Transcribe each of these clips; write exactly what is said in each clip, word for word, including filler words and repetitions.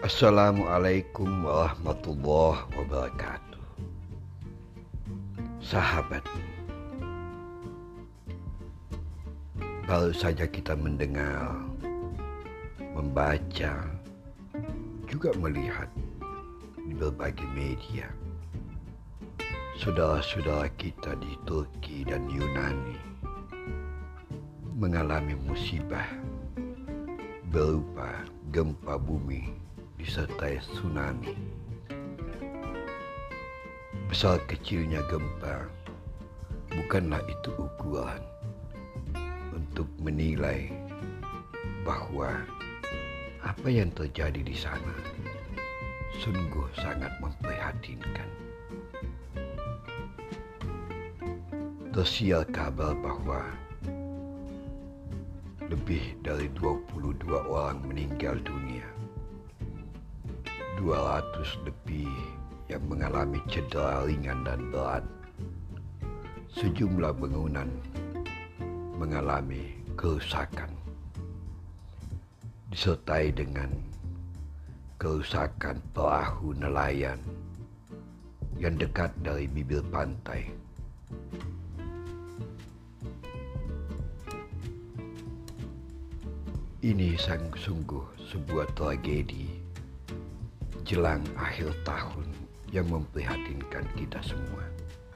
Assalamualaikum warahmatullahi wabarakatuh. Sahabat, baru saja kita mendengar, membaca, juga melihat di berbagai media saudara-saudara kita di Turki dan Yunani mengalami musibah berupa gempa bumi disertai tsunami. Besar kecilnya gempa bukanlah itu ukuran untuk menilai bahwa apa yang terjadi di sana sungguh sangat memprihatinkan. Tersiar kabar bahwa lebih dari dua puluh dua orang meninggal dunia, dua ratus lebih yang mengalami cedera ringan dan berat. Sejumlah bangunan mengalami kerusakan, disertai dengan kerusakan perahu nelayan yang dekat dari bibir pantai. Ini sungguh sebuah tragedi jelang akhir tahun yang memprihatinkan kita semua.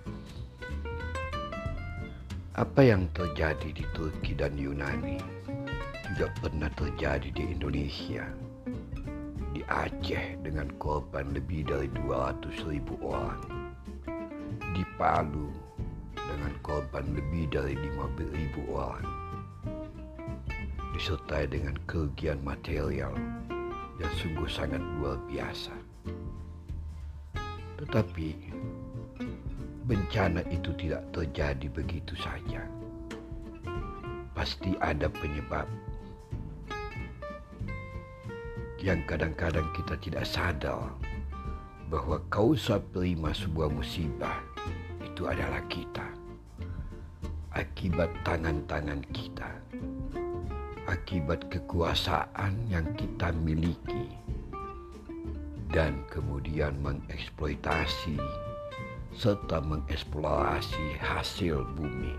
Apa yang terjadi di Turki dan Yunani juga pernah terjadi di Indonesia, di Aceh dengan korban lebih dari dua ratus ribu orang, di Palu dengan korban lebih dari lima belas ribu orang, disertai dengan kerugian material yang sungguh sangat luar biasa. Tetapi bencana itu tidak terjadi begitu saja. Pasti ada penyebab yang kadang-kadang kita tidak sadar bahwa kausa prima sebuah musibah itu adalah kita. Akibat tangan-tangan kita, akibat kekuasaan yang kita miliki, dan kemudian mengeksploitasi serta mengeksplorasi hasil bumi.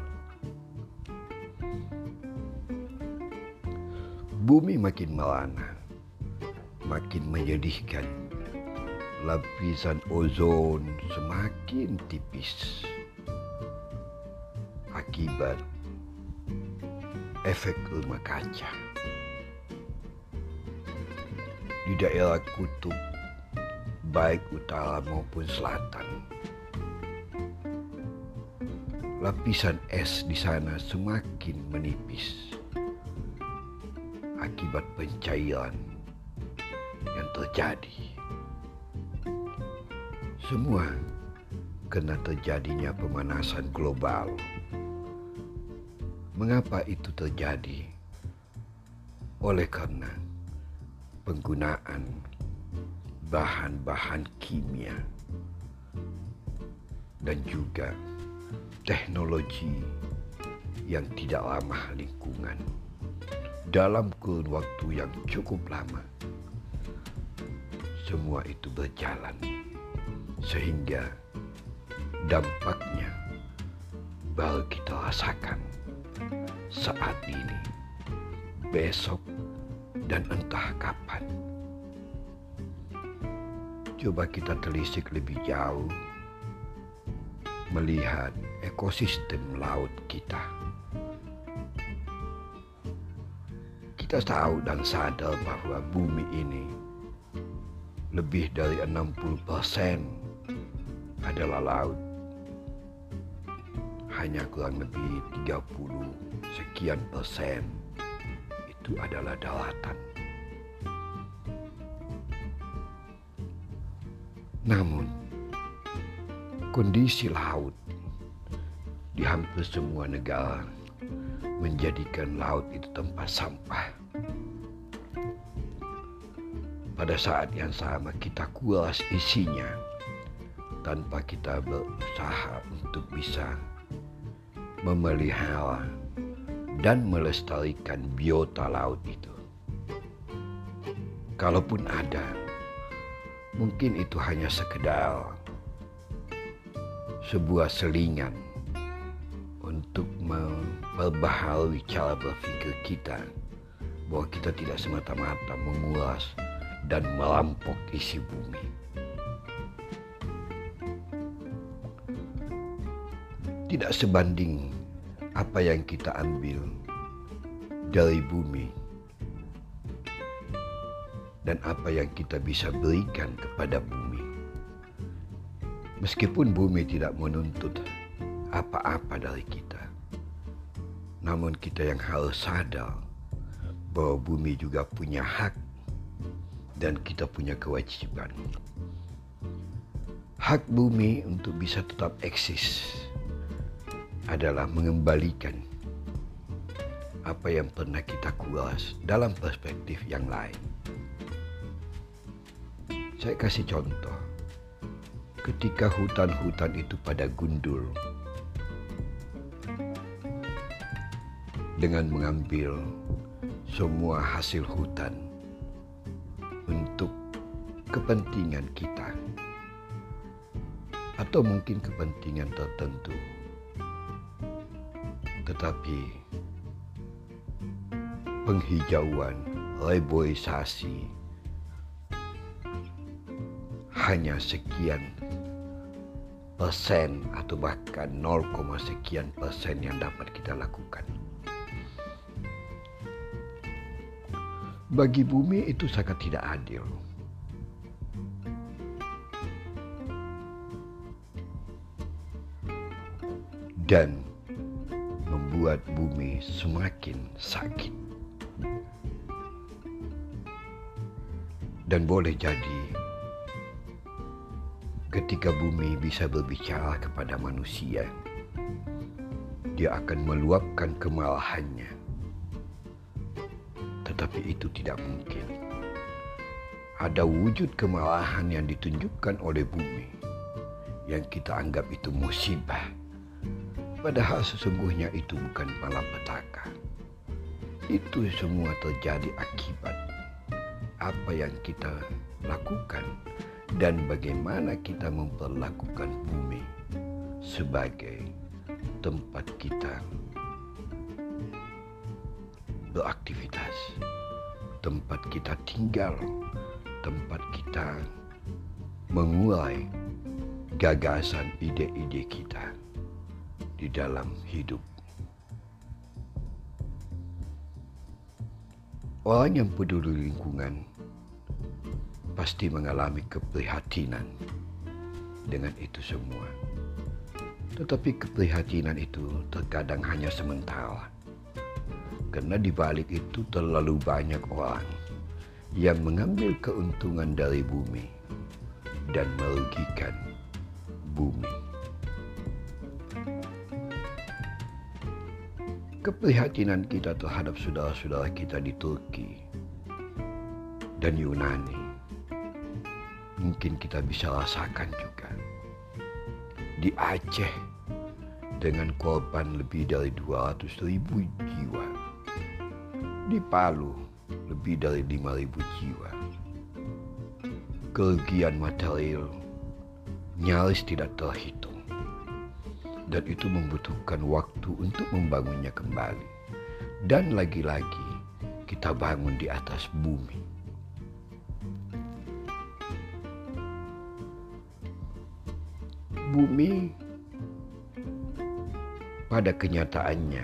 Bumi makin merana, makin menyedihkan. Lapisan ozon semakin tipis akibat efek rumah kaca. Di daerah kutub, baik utara maupun selatan, lapisan es di sana semakin menipis akibat pencairan yang terjadi. Semua karena terjadinya pemanasan global. Mengapa itu terjadi? Oleh karena penggunaan bahan-bahan kimia dan juga teknologi yang tidak ramah lingkungan dalam kurun waktu yang cukup lama. Semua itu berjalan sehingga dampaknya baru kita rasakan saat ini, besok, dan entah kapan. Coba kita telisik lebih jauh, melihat ekosistem laut kita. Kita tahu dan sadar bahwa bumi ini lebih dari enam puluh persen adalah laut. Hanya kurang lebih tiga puluh sekian persen itu adalah daratan. Namun, kondisi laut di hampir semua negara menjadikan laut itu tempat sampah. Pada saat yang sama kita kuras isinya tanpa kita berusaha untuk bisa memelihara dan melestarikan biota laut itu. Kalaupun ada, Mungkin itu hanya sekedar sebuah selingan untuk memperbaharui cara berpikir kita, bahwa kita tidak semata-mata mengulas dan merampok isi bumi. Tidak sebanding apa yang kita ambil dari bumi dan apa yang kita bisa berikan kepada bumi. Meskipun bumi tidak menuntut apa-apa dari kita, namun kita yang harus sadar bahwa bumi juga punya hak dan kita punya kewajiban. Hak bumi untuk bisa tetap eksis adalah mengembalikan apa yang pernah kita kuras dalam perspektif yang lain. Saya kasih contoh. Ketika hutan-hutan itu pada gundul, dengan mengambil semua hasil hutan untuk kepentingan kita, atau mungkin kepentingan tertentu, tetapi penghijauan, reboisasi hanya sekian persen atau bahkan nol, sekian persen yang dapat kita lakukan. Bagi bumi itu sangat tidak adil. Dan membuat bumi semakin sakit. Dan boleh jadi ketika bumi bisa berbicara kepada manusia, dia akan meluapkan kemarahannya. Tetapi itu tidak mungkin. Ada wujud kemarahan yang ditunjukkan oleh bumi yang kita anggap itu musibah. Padahal sesungguhnya itu bukan malapetaka. Itu semua terjadi akibat apa yang kita lakukan dan bagaimana kita memperlakukan bumi sebagai tempat kita beraktivitas, tempat kita tinggal, tempat kita mengurai gagasan ide-ide kita di dalam hidup. Orang yang peduli lingkungan pasti mengalami keprihatinan dengan itu semua. Tetapi keprihatinan itu terkadang hanya sementara. Karena di balik itu terlalu banyak orang yang mengambil keuntungan dari bumi dan merugikan bumi. Keprihatinan kita terhadap saudara-saudara kita di Turki dan Yunani mungkin kita bisa rasakan juga. Di Aceh dengan korban lebih dari dua ratus ribu jiwa. Di Palu lebih dari lima ribu jiwa. Kerugian material nyaris tidak terhitung. Dan itu membutuhkan waktu untuk membangunnya kembali. Dan lagi-lagi kita bangun di atas bumi. Bumi pada kenyataannya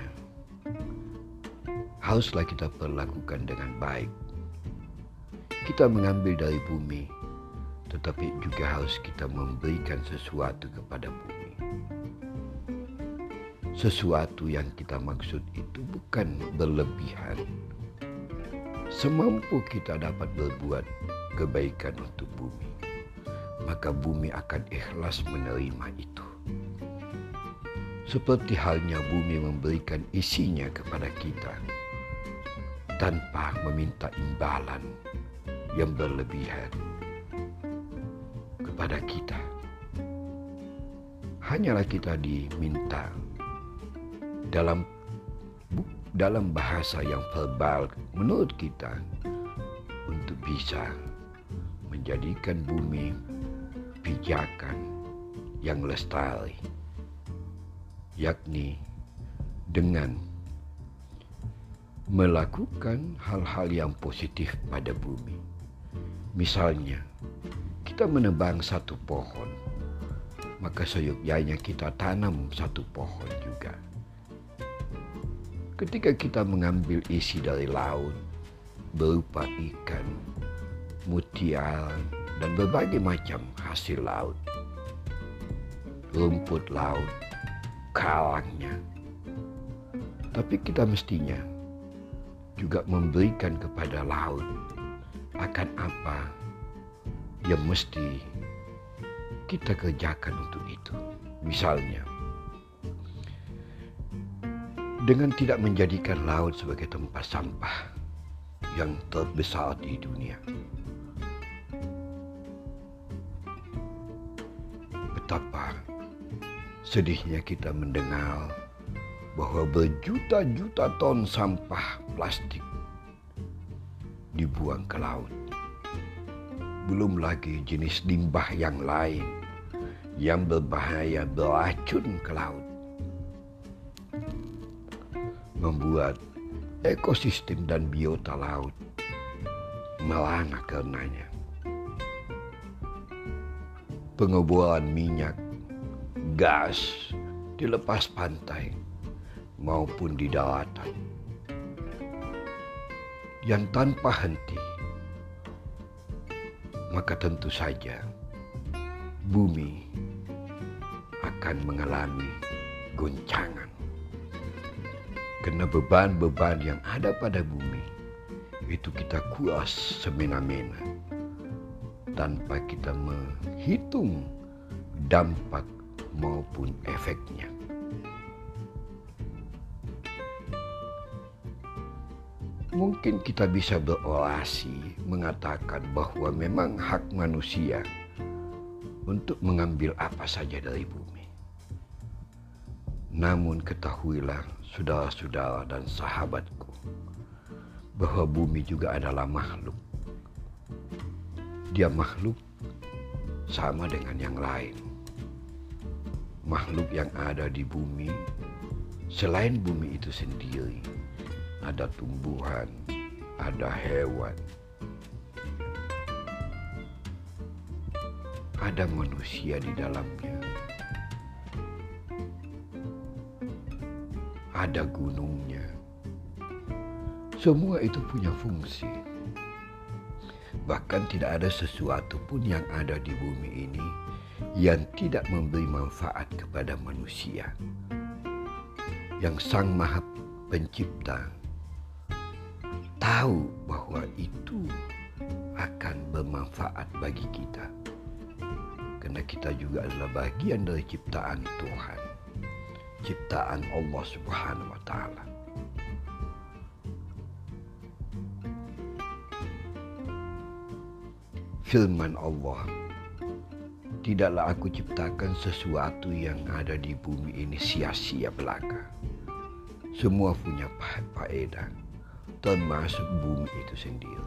haruslah kita perlakukan dengan baik. Kita mengambil dari bumi, tetapi juga harus kita memberikan sesuatu kepada bumi. Sesuatu yang kita maksud itu bukan berlebihan. Semampu kita dapat berbuat kebaikan untuk bumi, maka bumi akan ikhlas menerima itu. Seperti halnya bumi memberikan isinya kepada kita tanpa meminta imbalan yang berlebihan kepada kita. Hanyalah kita diminta dalam dalam bahasa yang verbal menurut kita untuk bisa menjadikan bumi pijakan yang lestari, yakni dengan melakukan hal-hal yang positif pada bumi. Misalnya, kita menebang satu pohon, maka seyogyanya kita tanam satu pohon juga. Ketika kita mengambil isi dari laut, berupa ikan, mutiara, dan berbagai macam hasil laut, rumput laut, kalangnya. Tapi kita mestinya juga memberikan kepada laut akan apa yang mesti kita kerjakan untuk itu. Misalnya, dengan tidak menjadikan laut sebagai tempat sampah yang terbesar di dunia. Betapa sedihnya kita mendengar bahwa berjuta-juta ton sampah plastik dibuang ke laut. Belum lagi jenis limbah yang lain yang berbahaya, beracun ke laut, membuat ekosistem dan biota laut melana karenanya. Pengeboran minyak, gas di lepas pantai maupun di daratan yang tanpa henti, maka tentu saja bumi akan mengalami goncangan. Karena beban-beban yang ada pada bumi itu kita kuas semena-mena tanpa kita menghitung dampak maupun efeknya. Mungkin kita bisa berorasi mengatakan bahwa memang hak manusia untuk mengambil apa saja dari bumi. Namun ketahuilah saudara-saudara dan sahabatku, bahwa bumi juga adalah makhluk. Dia makhluk sama dengan yang lain. Makhluk yang ada di bumi, selain bumi itu sendiri, ada tumbuhan, ada hewan, ada manusia di dalamnya. Ada gunungnya. Semua itu punya fungsi. Bahkan tidak ada sesuatu pun yang ada di bumi ini yang tidak memberi manfaat kepada manusia. Yang Sang Maha Pencipta tahu bahwa itu akan bermanfaat bagi kita. Karena kita juga adalah bagian dari ciptaan Tuhan. Ciptaan Allah Subhanahu wa Ta'ala. Firman Allah, tidaklah aku ciptakan sesuatu yang ada di bumi ini sia-sia belaka. Semua punya faedah, termasuk bumi itu sendiri.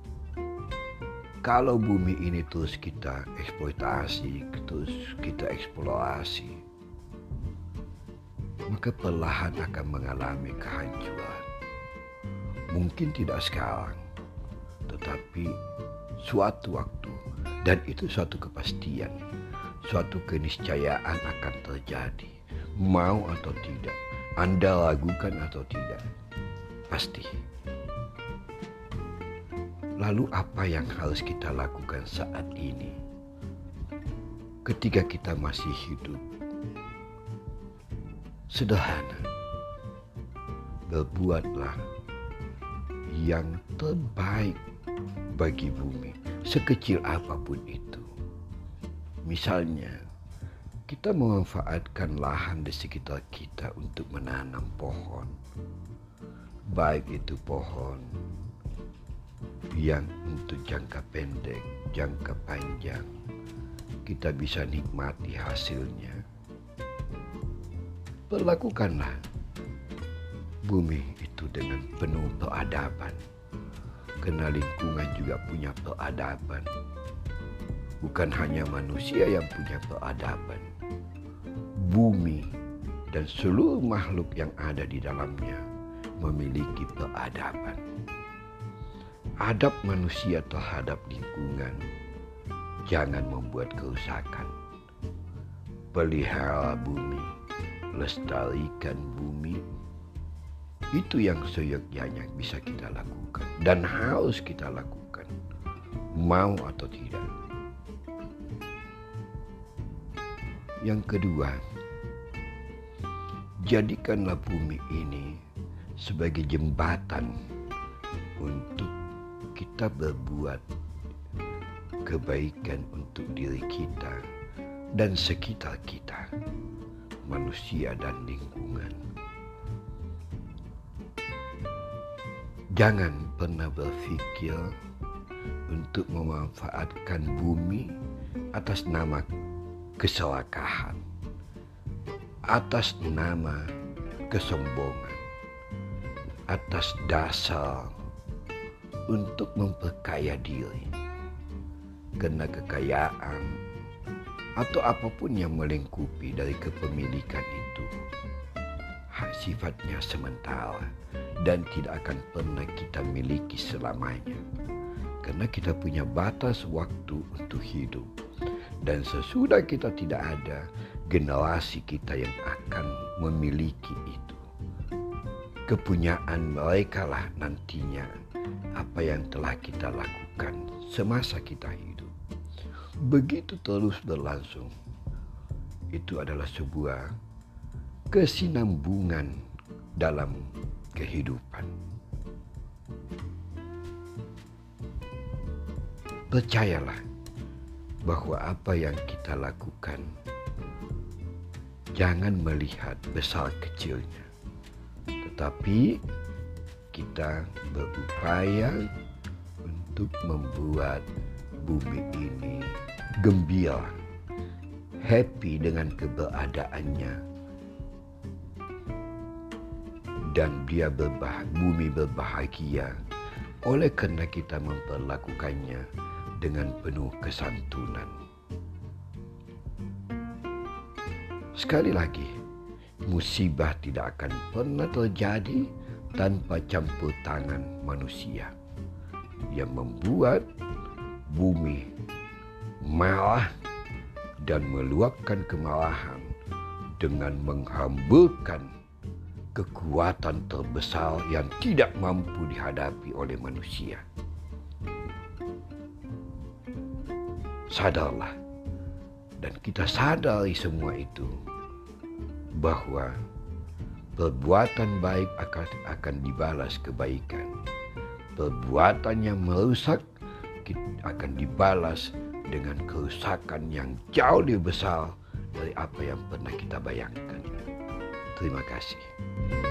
Kalau bumi ini terus kita eksploitasi, terus kita eksplorasi, maka perlahan akan mengalami kehancuran. Mungkin tidak sekarang, tetapi suatu waktu, dan itu suatu kepastian, suatu keniscayaan akan terjadi. Mau atau tidak, Anda ragukan atau tidak, pasti. Lalu apa yang harus kita lakukan saat ini? Ketika kita masih hidup, sederhana, berbuatlah yang terbaik bagi bumi, sekecil apapun itu. Misalnya, kita memanfaatkan lahan di sekitar kita untuk menanam pohon, baik itu pohon yang untuk jangka pendek, jangka panjang, kita bisa nikmati hasilnya. Perlakukanlah bumi itu dengan penuh peradaban, karena lingkungan juga punya peradaban. bukan hanya manusia yang punya peradaban. Bumi dan seluruh makhluk yang ada di dalamnya memiliki peradaban. Adab manusia terhadap lingkungan, jangan membuat kerusakan. Pelihara bumi, lestarikan bumi. Itu yang seyogyanya bisa kita lakukan dan harus kita lakukan, mau atau tidak. Yang kedua, jadikanlah bumi ini sebagai jembatan untuk kita berbuat kebaikan untuk diri kita dan sekitar kita, manusia dan lingkungan. Jangan pernah berpikir untuk memanfaatkan bumi atas nama keserakahan, atas nama kesombongan, atas dasar untuk memperkaya diri. Karena kekayaan atau apapun yang melingkupi dari kepemilikan itu sifatnya sementara dan tidak akan pernah kita miliki selamanya. Karena kita punya batas waktu untuk hidup. Dan sesudah kita tidak ada, generasi kita yang akan memiliki itu. Kepunyaan mereka lah nantinya apa yang telah kita lakukan semasa kita hidup. Begitu terus berlangsung. Itu adalah sebuah kesinambungan dalam kehidupan. Percayalah bahwa apa yang kita lakukan jangan melihat besar kecilnya, tetapi kita berupaya untuk membuat bumi ini gembira, happy dengan keberadaannya, dan dia berbah, bumi berbahagia oleh karena kita memperlakukannya dengan penuh kesantunan. Sekali lagi, musibah tidak akan pernah terjadi tanpa campur tangan manusia yang membuat bumi marah dan meluapkan kemarahan dengan menghamburkan kekuatan terbesar yang tidak mampu dihadapi oleh manusia. Sadarlah, dan kita sadari semua itu, bahwa perbuatan baik akan, akan dibalas kebaikan. Perbuatan yang merusak akan dibalas dengan kerusakan yang jauh lebih besar dari apa yang pernah kita bayangkan. Terima kasih.